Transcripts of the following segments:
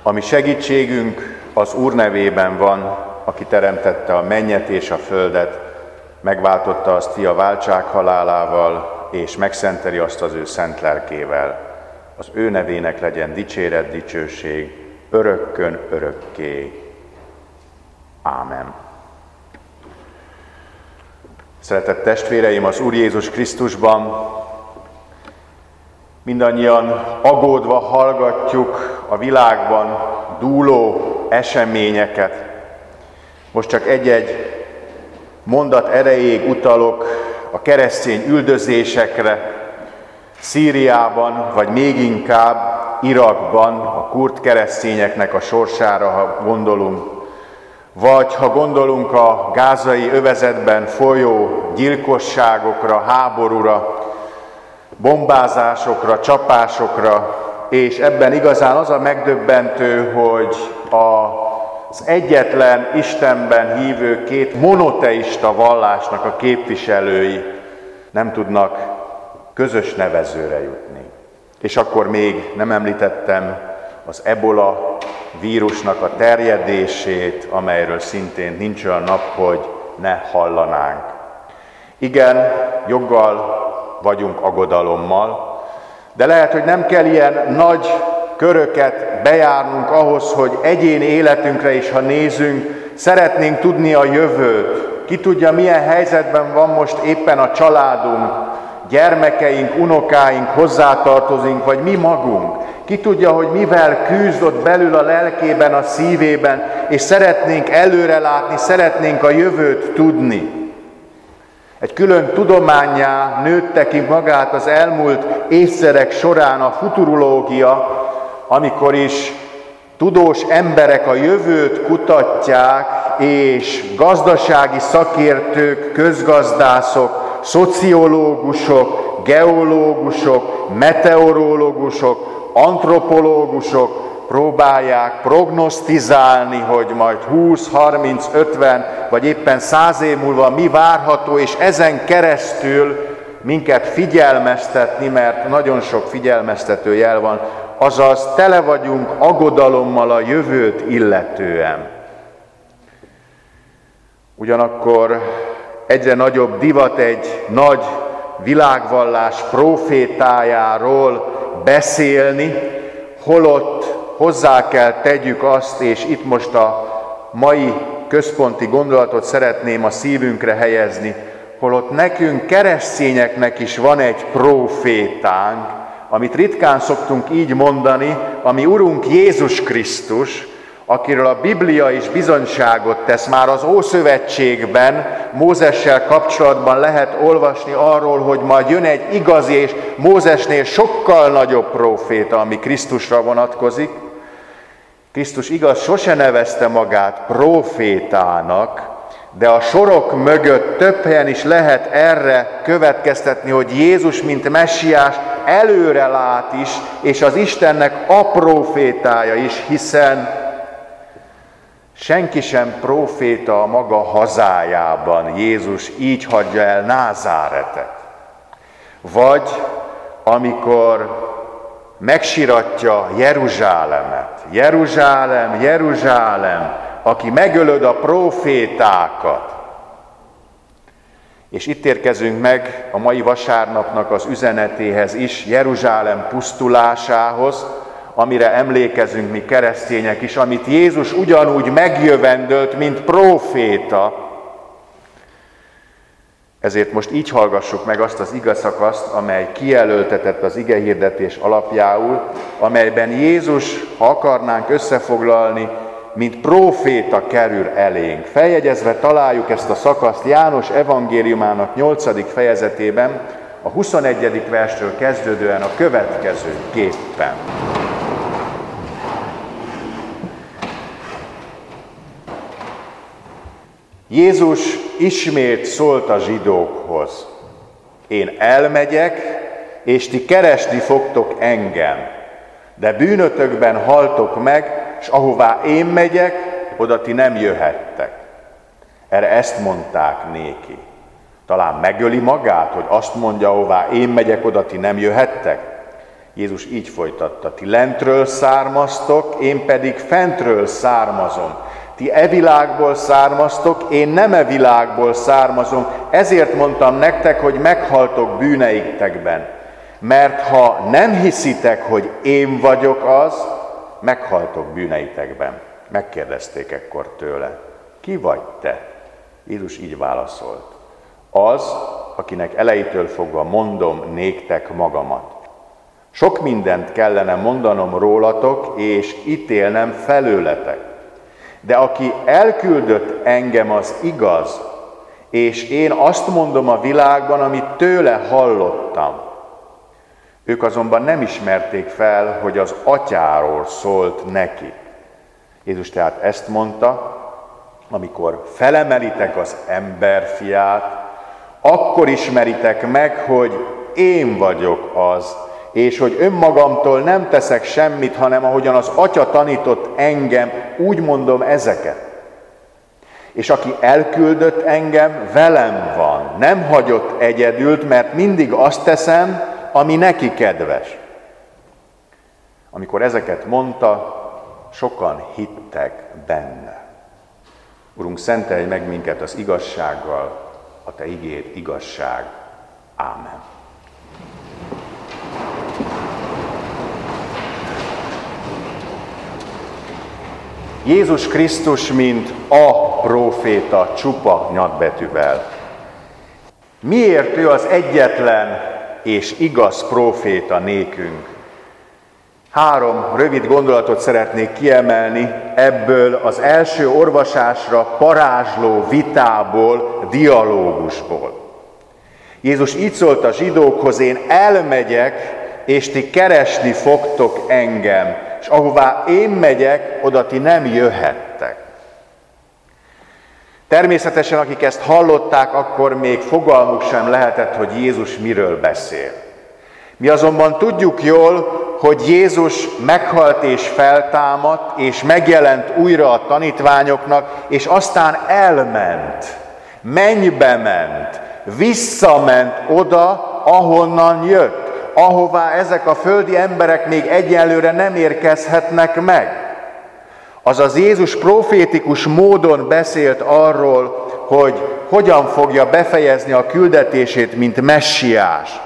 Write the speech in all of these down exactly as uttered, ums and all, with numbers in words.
Ami segítségünk az Úr nevében van, aki teremtette a mennyet és a földet, megváltotta azt fia váltsághalálával, és megszenteli azt az ő szent lelkével. Az ő nevének legyen dicséret, dicsőség, örökkön örökké. Ámen. Szeretett testvéreim, az Úr Jézus Krisztusban, mindannyian aggódva hallgatjuk a világban dúló eseményeket. Most csak egy-egy mondat erejéig utalok a keresztény üldözésekre, Szíriában, vagy még inkább Irakban a kurd keresztényeknek a sorsára, ha gondolunk, vagy ha gondolunk a gázai övezetben folyó gyilkosságokra, háborúra, bombázásokra, csapásokra, és ebben igazán az a megdöbbentő, hogy az egyetlen Istenben hívő két monoteista vallásnak a képviselői nem tudnak közös nevezőre jutni. És akkor még nem említettem az ebola vírusnak a terjedését, amelyről szintén nincs olyan nap, hogy ne hallanánk. Igen, joggal vagyunk aggodalommal, de lehet, hogy nem kell ilyen nagy köröket bejárnunk ahhoz, hogy egyéni életünkre is, ha nézünk, szeretnénk tudni a jövőt. Ki tudja, milyen helyzetben van most éppen a családunk, gyermekeink, unokáink, hozzátartozunk, vagy mi magunk. Ki tudja, hogy mivel küzd ott belül a lelkében, a szívében, és szeretnénk előrelátni, szeretnénk a jövőt tudni. Egy külön tudománnyá nőtte ki magát az elmúlt évtizedek során a futurológia, amikor is tudós emberek a jövőt kutatják, és gazdasági szakértők, közgazdászok, szociológusok, geológusok, meteorológusok, antropológusok próbálják prognosztizálni, hogy majd húsz, harminc, ötven vagy éppen száz év múlva mi várható, és ezen keresztül minket figyelmeztetni, mert nagyon sok figyelmeztető jel van, azaz tele vagyunk aggodalommal a jövőt illetően. Ugyanakkor egyre nagyobb divat egy nagy világvallás profétájáról beszélni, holott hozzá kell tegyük azt, és itt most a mai központi gondolatot szeretném a szívünkre helyezni, holott nekünk keresztényeknek is van egy profétánk, amit ritkán szoktunk így mondani, ami Urunk Jézus Krisztus, akiről a Biblia is bizonyságot tesz, már az Ószövetségben, Mózessel kapcsolatban lehet olvasni arról, hogy majd jön egy igazi és Mózesnél sokkal nagyobb próféta, ami Krisztusra vonatkozik. Krisztus igaz, sose nevezte magát prófétának, de a sorok mögött több helyen is lehet erre következtetni, hogy Jézus, mint messiás, előre lát is, és az Istennek a prófétája is, hiszen senki sem próféta a maga hazájában. Jézus így hagyja el Názáretet. Vagy amikor megsiratja Jeruzsálemet. Jeruzsálem, Jeruzsálem, aki megölöd a prófétákat. És itt érkezünk meg a mai vasárnapnak az üzenetéhez is, Jeruzsálem pusztulásához, amire emlékezünk mi keresztények is, amit Jézus ugyanúgy megjövendölt, mint próféta. Ezért most így hallgassuk meg azt az igeszakaszt, amely kijelöltetett az igehirdetés alapjául, amelyben Jézus, ha akarnánk összefoglalni, mint próféta kerül elénk. Feljegyezve találjuk ezt a szakaszt János evangéliumának nyolcadik fejezetében, a huszonegyedik verstől kezdődően a következőképpen. Jézus ismét szólt a zsidókhoz: én elmegyek, és ti keresni fogtok engem, de bűnötökben haltok meg, és ahová én megyek, oda ti nem jöhettek. Erre ezt mondták néki. Talán megöli magát, hogy azt mondja, ahová én megyek, oda ti nem jöhettek? Jézus így folytatta: ti lentről származtok, én pedig fentről származom. Ti e világból származtok, én nem e világból származom. Ezért mondtam nektek, hogy meghaltok bűneitekben. Mert ha nem hiszitek, hogy én vagyok az, meghaltok bűneitekben. Megkérdezték ekkor tőle: ki vagy te? Jézus így válaszolt: az, akinek elejétől fogva mondom néktek magamat. Sok mindent kellene mondanom rólatok, és ítélnem felőletek. De aki elküldött engem, az igaz, és én azt mondom a világban, amit tőle hallottam. Ők azonban nem ismerték fel, hogy az atyáról szólt neki. Jézus tehát ezt mondta: amikor felemelitek az emberfiát, akkor ismeritek meg, hogy én vagyok az, és hogy önmagamtól nem teszek semmit, hanem ahogyan az Atya tanított engem, úgy mondom ezeket. És aki elküldött engem, velem van, nem hagyott egyedült, mert mindig azt teszem, ami neki kedves. Amikor ezeket mondta, sokan hittek benne. Urunk, szentelj meg minket az igazsággal, a te igéd igazság. Ámen. Jézus Krisztus, mint a próféta csupa nyakbetűvel. Miért ő az egyetlen és igaz próféta nékünk? Három rövid gondolatot szeretnék kiemelni ebből az első olvasásra parázsló vitából, dialógusból. Jézus így szólt a zsidókhoz: én elmegyek, és ti keresni fogtok engem, és ahová én megyek, oda ti nem jöhettek. Természetesen, akik ezt hallották, akkor még fogalmuk sem lehetett, hogy Jézus miről beszél. Mi azonban tudjuk jól, hogy Jézus meghalt és feltámadt, és megjelent újra a tanítványoknak, és aztán elment, mennybe ment, visszament oda, ahonnan jött, ahová ezek a földi emberek még egyelőre nem érkezhetnek meg. Azaz Jézus profétikus módon beszélt arról, hogy hogyan fogja befejezni a küldetését, mint messiás.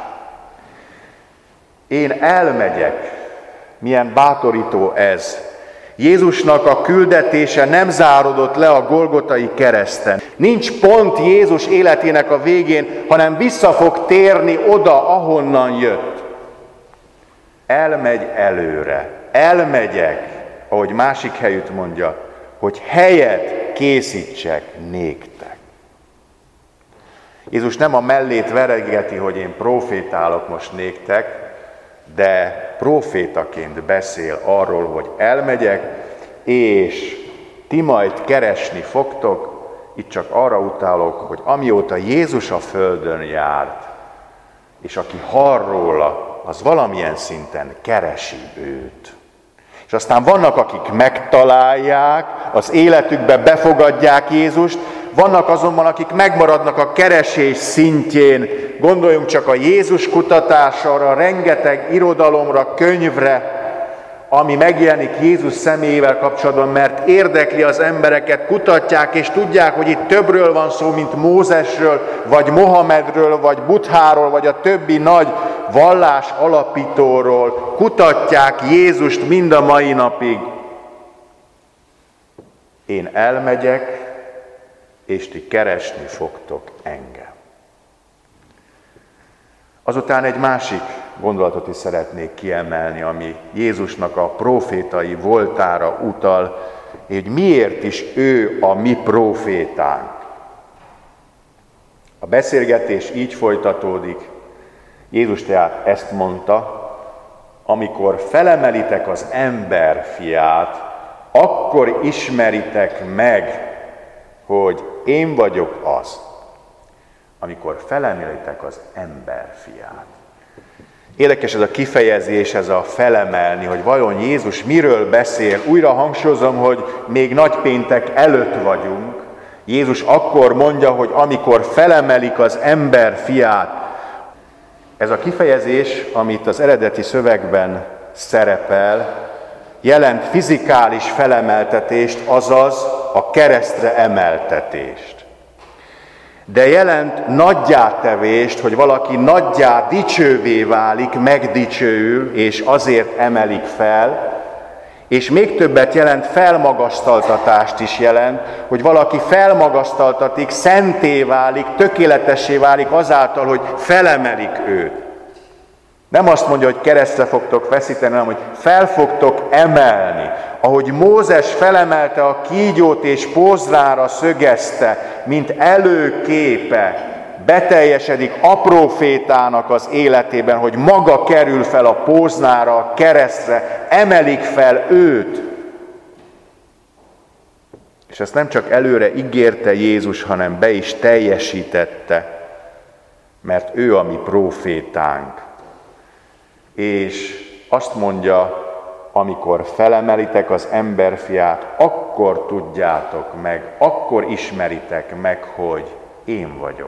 Én elmegyek. Milyen bátorító ez. Jézusnak a küldetése nem záródott le a Golgotai kereszten. Nincs pont Jézus életének a végén, hanem vissza fog térni oda, ahonnan jött. Elmegy előre. Elmegyek, ahogy másik helyütt mondja, hogy helyet készítsek néktek. Jézus nem a mellét veregeti, hogy én profétálok most néktek, de profétaként beszél arról, hogy elmegyek, és ti majd keresni fogtok. Itt csak arra utálok, hogy amióta Jézus a földön járt, és aki hall róla, az valamilyen szinten keresi őt. És aztán vannak, akik megtalálják, az életükbe befogadják Jézust, vannak azonban, akik megmaradnak a keresés szintjén. Gondoljunk csak a Jézus kutatásra, a rengeteg irodalomra, könyvre, ami megjelenik Jézus személyével kapcsolatban, mert érdekli az embereket, kutatják, és tudják, hogy itt többről van szó, mint Mózesről, vagy Mohamedről, vagy Buddháról, vagy a többi nagy vallás alapítóról. Kutatják Jézust mind a mai napig. Én elmegyek, és ti keresni fogtok engem. Azután egy másik gondolatot is szeretnék kiemelni, ami Jézusnak a prófétai voltára utal, hogy miért is ő a mi prófétánk. A beszélgetés így folytatódik. Jézus tehát ezt mondta: amikor felemelitek az emberfiát, akkor ismeritek meg, hogy én vagyok az, amikor felemelitek az emberfiát. Érdekes ez a kifejezés, ez a felemelni, hogy vajon Jézus miről beszél. Újra hangsúlyozom, hogy még nagypéntek előtt vagyunk. Jézus akkor mondja, hogy amikor felemelik az emberfiát. Ez a kifejezés, amit az eredeti szövegben szerepel, jelent fizikális felemeltetést, azaz a keresztre emeltetést. De jelent nagyjátevést, hogy valaki nagyjá dicsővé válik, megdicsőül, és azért emelik fel, és még többet jelent, felmagasztaltatást is jelent, hogy valaki felmagasztaltatik, szenté válik, tökéletessé válik azáltal, hogy felemelik őt. Nem azt mondja, hogy keresztre fogtok feszíteni, hanem hogy fel fogtok emelni. Ahogy Mózes felemelte a kígyót és pózrára szögezte, mint előképe, beteljesedik a prófétának az életében, hogy maga kerül fel a póznára, a keresztre, emelik fel őt. És ezt nem csak előre ígérte Jézus, hanem be is teljesítette, mert ő a mi prófétánk. És azt mondja, amikor felemelitek az emberfiát, akkor tudjátok meg, akkor ismeritek meg, hogy én vagyok.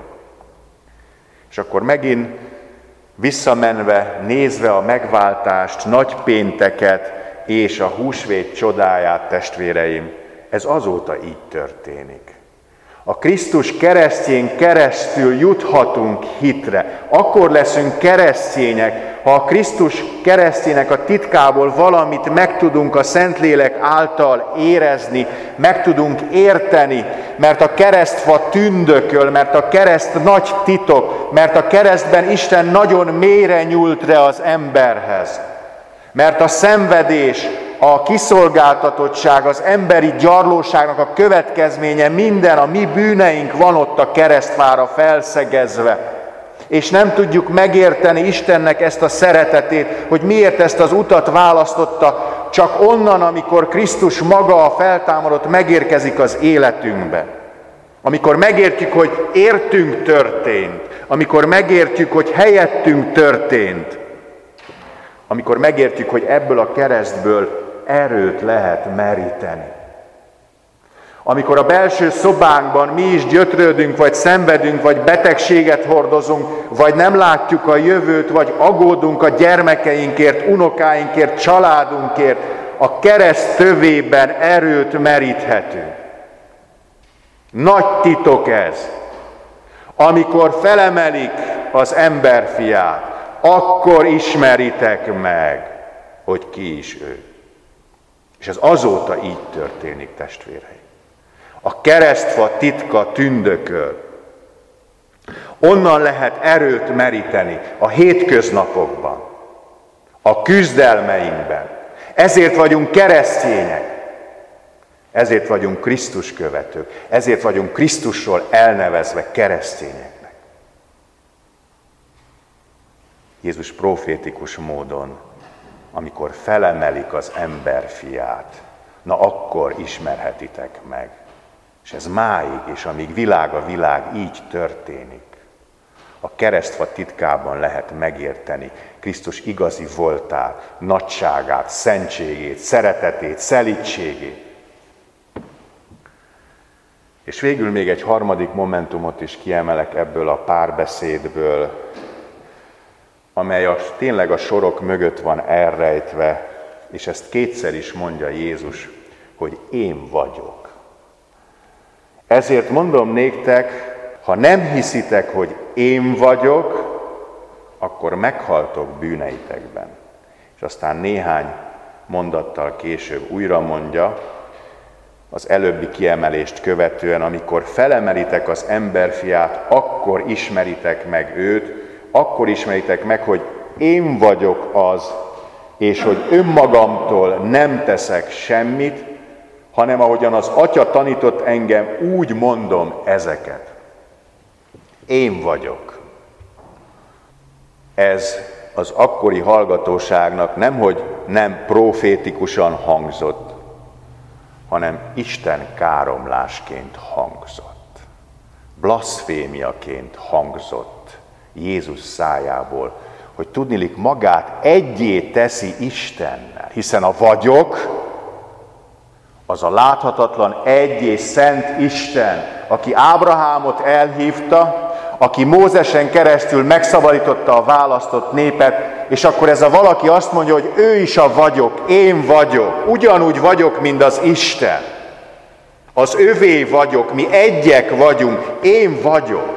És akkor megint visszamenve, nézve a megváltást, nagypénteket és a húsvét csodáját, testvéreim, ez azóta így történik. A Krisztus keresztjén keresztül juthatunk hitre. Akkor leszünk keresztények, ha a Krisztus keresztjének a titkából valamit megtudunk a Szentlélek által érezni, meg tudunk érteni, mert a keresztfa tündököl, mert a kereszt nagy titok, mert a keresztben Isten nagyon mélyre nyúlt re az emberhez. Mert a szenvedés, a kiszolgáltatottság, az emberi gyarlóságnak a következménye, minden a mi bűneink van ott a keresztfára felszegezve. És nem tudjuk megérteni Istennek ezt a szeretetét, hogy miért ezt az utat választotta, csak onnan, amikor Krisztus maga a feltámadott megérkezik az életünkbe. Amikor megértjük, hogy értünk történt, amikor megértjük, hogy helyettünk történt, amikor megértjük, hogy ebből a keresztből erőt lehet meríteni. Amikor a belső szobánkban mi is gyötrődünk, vagy szenvedünk, vagy betegséget hordozunk, vagy nem látjuk a jövőt, vagy aggódunk a gyermekeinkért, unokáinkért, családunkért, a kereszt tövében erőt meríthetünk. Nagy titok ez. Amikor felemelik az emberfiát, akkor ismeritek meg, hogy ki is ő. És ez azóta így történik, testvéreim. A keresztfa titka tündököl. Onnan lehet erőt meríteni a hétköznapokban, a küzdelmeinkben. Ezért vagyunk keresztények. Ezért vagyunk Krisztus követők. Ezért vagyunk Krisztusról elnevezve keresztényeknek. Jézus profétikus módon, amikor felemelik az emberfiát, na akkor ismerhetitek meg. És ez máig, és amíg világ a világ, így történik. A keresztfa titkában lehet megérteni Krisztus igazi voltát, nagyságát, szentségét, szeretetét, szelídségét. És végül még egy harmadik momentumot is kiemelek ebből a párbeszédből, amely a, tényleg a sorok mögött van elrejtve, és ezt kétszer is mondja Jézus, hogy én vagyok. Ezért mondom néktek, ha nem hiszitek, hogy én vagyok, akkor meghaltok bűneitekben. És aztán néhány mondattal később újra mondja, az előbbi kiemelést követően, amikor felemelitek az emberfiát, akkor ismeritek meg őt, akkor ismeritek meg, hogy én vagyok az, és hogy önmagamtól nem teszek semmit, hanem ahogyan az Atya tanított engem, úgy mondom ezeket. Én vagyok. Ez az akkori hallgatóságnak nemhogy nem profétikusan hangzott, hanem Isten káromlásként hangzott. Blaszfémiaként hangzott Jézus szájából, hogy tudniillik magát egyé teszi Istennel, hiszen a vagyok, az a láthatatlan egy és szent Isten, aki Ábrahámot elhívta, aki Mózesen keresztül megszabadította a választott népet, és akkor ez a valaki azt mondja, hogy ő is a vagyok, én vagyok, ugyanúgy vagyok, mint az Isten. Az övé vagyok, mi egyek vagyunk, én vagyok.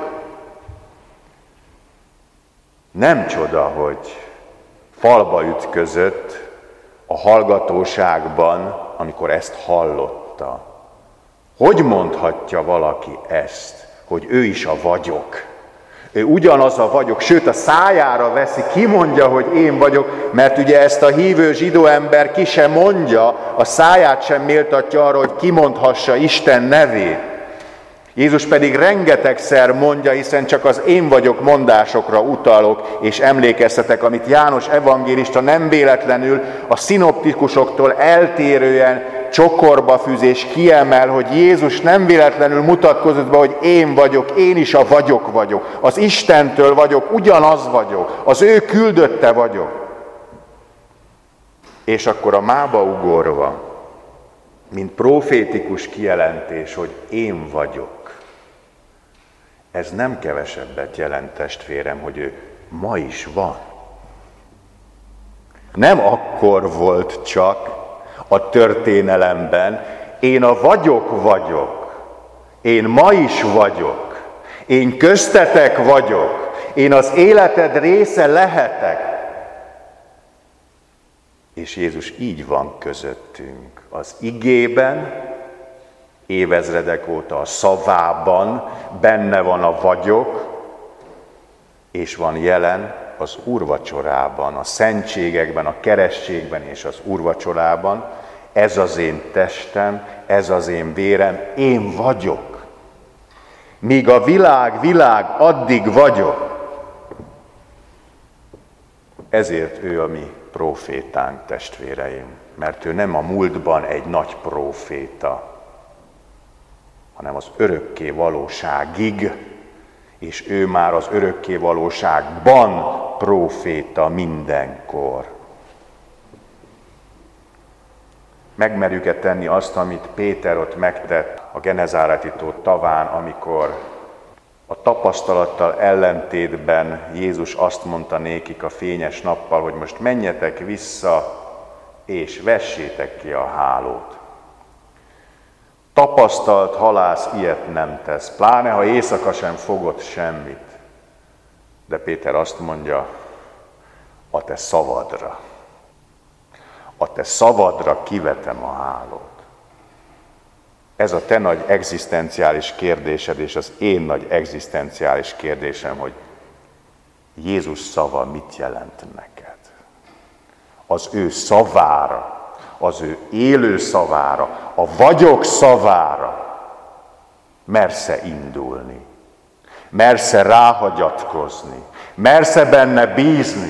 Nem csoda, hogy falba ütközött a hallgatóságban, amikor ezt hallotta. Hogy mondhatja valaki ezt, hogy ő is a vagyok? Ő ugyanaz a vagyok, sőt a szájára veszi, kimondja, hogy én vagyok, mert ugye ezt a hívő zsidó ember ki sem mondja, a száját sem méltatja arra, hogy kimondhassa Isten nevét. Jézus pedig rengetegszer mondja, hiszen csak az én vagyok mondásokra utalok, és emlékeztetek, amit János evangélista nem véletlenül a szinoptikusoktól eltérően csokorba fűz és kiemel, hogy Jézus nem véletlenül mutatkozott be, hogy én vagyok, én is a vagyok vagyok, az Istentől vagyok, ugyanaz vagyok, az ő küldötte vagyok. És akkor a mába ugorva, mint profétikus kijelentés, hogy én vagyok, ez nem kevesebbet jelent, testvérem, hogy ő ma is van. Nem akkor volt csak a történelemben, én a vagyok vagyok, én ma is vagyok, én köztetek vagyok, én az életed része lehetek. És Jézus így van közöttünk, az igében, évezredek óta a szavában, benne van a vagyok, és van jelen az úrvacsorában, a szentségekben, a kerességben és az úrvacsorában. Ez az én testem, ez az én vérem, én vagyok. Míg a világ, világ, addig vagyok. Ezért ő a mi prófétánk, testvéreim, mert ő nem a múltban egy nagy próféta, hanem az örökké valóságig, és ő már az örökké valóságban próféta mindenkor. Megmerjük-e tenni azt, amit Péter ott megtett a Genezáreti tó taván, amikor a tapasztalattal ellentétben Jézus azt mondta nékik a fényes nappal, hogy most menjetek vissza, és vessétek ki a hálót. Tapasztalt halász ilyet nem tesz, pláne ha éjszaka sem fogott semmit. De Péter azt mondja, a te szavadra, a te szavadra kivetem a hálót. Ez a te nagy egzisztenciális kérdésed, és az én nagy egzisztenciális kérdésem, hogy Jézus szava mit jelent neked? Az ő szavára, az ő élő szavára, a vagyok szavára mersz-e indulni, mersz-e ráhagyatkozni, mersz-e benne bízni,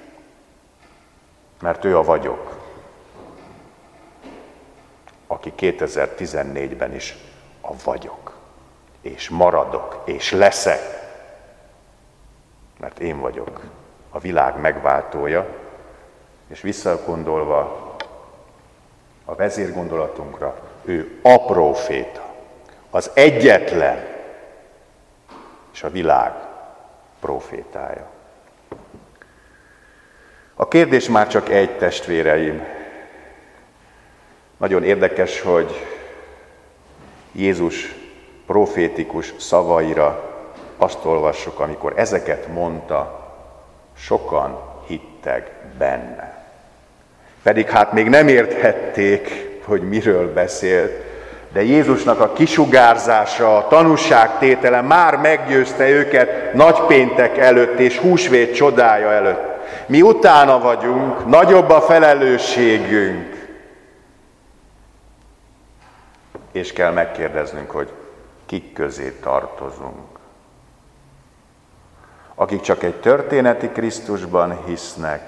mert ő a vagyok, aki kétezer-tizennégyben is a vagyok, és maradok, és leszek, mert én vagyok a világ megváltója, és visszagondolva a vezérgondolatunkra, ő a próféta, az egyetlen, és a világ prófétája. A kérdés már csak egy, testvéreim. Nagyon érdekes, hogy Jézus profétikus szavaira azt olvassuk, amikor ezeket mondta, sokan hittek benne. Pedig hát még nem érthették, hogy miről beszélt, de Jézusnak a kisugárzása, a tanúságtétele már meggyőzte őket nagypéntek előtt és húsvét csodája előtt. Mi utána vagyunk, nagyobb a felelősségünk. És kell megkérdeznünk, hogy kik közé tartozunk. Akik csak egy történeti Krisztusban hisznek,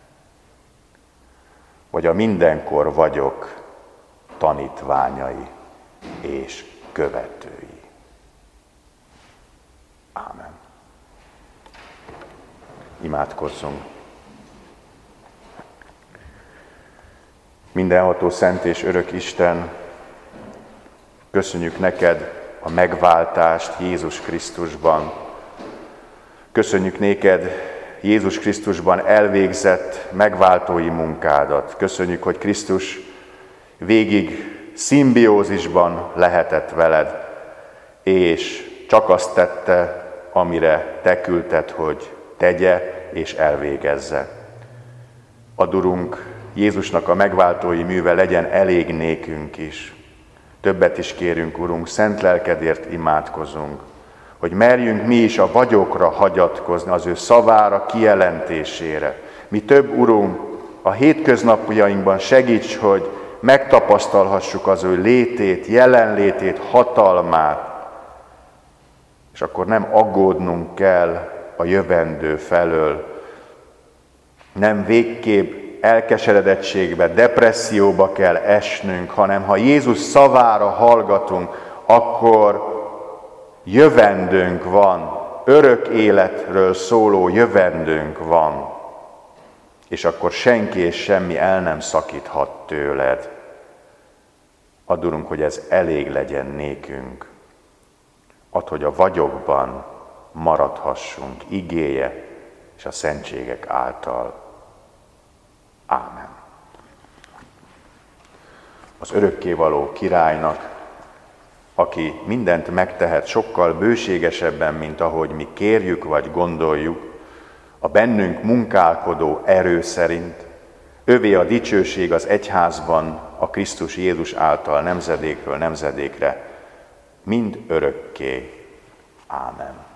vagy a mindenkor vagyok tanítványai és követői. Ámen. Imádkozzunk. Mindenható, szent és örök Isten, köszönjük neked a megváltást Jézus Krisztusban, Köszönjük néked Jézus Krisztusban elvégzett megváltói munkádat. Köszönjük, hogy Krisztus végig szimbiózisban lehetett veled, és csak azt tette, amire te küldted, hogy tegye és elvégezze. Add, Urunk, Jézusnak a megváltói műve legyen elég nékünk is. Többet is kérünk, Urunk, szent lelkedért imádkozunk, hogy merjünk mi is a vagyokra hagyatkozni, az ő szavára kijelentésére. Mi több, Urunk, a hétköznapjainkban segíts, hogy megtapasztalhassuk az ő létét, jelenlétét, hatalmát, és akkor nem aggódnunk kell a jövendő felől, nem végképp elkeseredettségbe, depresszióba kell esnünk, hanem ha Jézus szavára hallgatunk, akkor jövendőnk van, örök életről szóló jövendőnk van, és akkor senki és semmi el nem szakíthat tőled. Add, Urunk, hogy ez elég legyen nékünk. Add, hogy a vagyokban maradhassunk igéje és a szentségek által. Ámen. Az örökkévaló királynak, aki mindent megtehet sokkal bőségesebben, mint ahogy mi kérjük vagy gondoljuk, a bennünk munkálkodó erő szerint, övé a dicsőség az egyházban, a Krisztus Jézus által nemzedékről nemzedékre, mind örökké. Ámen.